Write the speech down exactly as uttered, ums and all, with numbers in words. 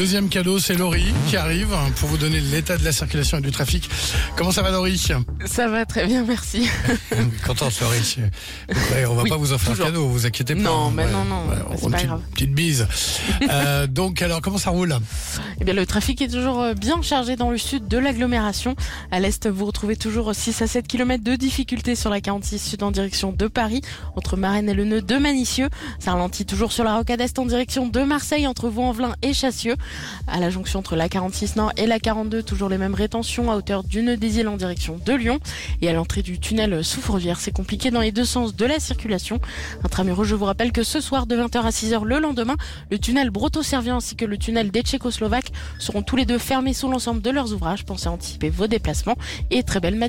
Deuxième cadeau, c'est Laurie qui arrive pour vous donner l'état de la circulation et du trafic. Comment ça va, Laurie? Ça va très bien, merci. Contente, Laurie. Ouais, on va Oui, pas vous offrir toujours. un cadeau, vous inquiétez pas. Non, hein. mais Ouais, non, non, ouais, c'est on pas une petite, grave. petite bise. euh, donc, alors, comment ça roule? Eh bien, le trafic est toujours bien chargé dans le sud de l'agglomération. À l'est, vous retrouvez toujours six à sept kilomètres de difficulté sur la quarante-six sud en direction de Paris, entre Marennes et le nœud de Manicieux. Ça ralentit toujours sur la rocade est en direction de Marseille, entre Vaux-en-Velin et Chassieux. À la jonction entre la quarante-six nord et la quarante-deux, toujours les mêmes rétentions à hauteur du nœud des Îles en direction de Lyon. Et à l'entrée du tunnel sous Fourvière, c'est compliqué dans les deux sens de la circulation. Intramuros, je vous rappelle que ce soir de vingt heures à six heures le lendemain, le tunnel Broto-Servien ainsi que le tunnel des Tchécoslovaques seront tous les deux fermés sous l'ensemble de leurs ouvrages. Pensez à anticiper vos déplacements et très belle matinée.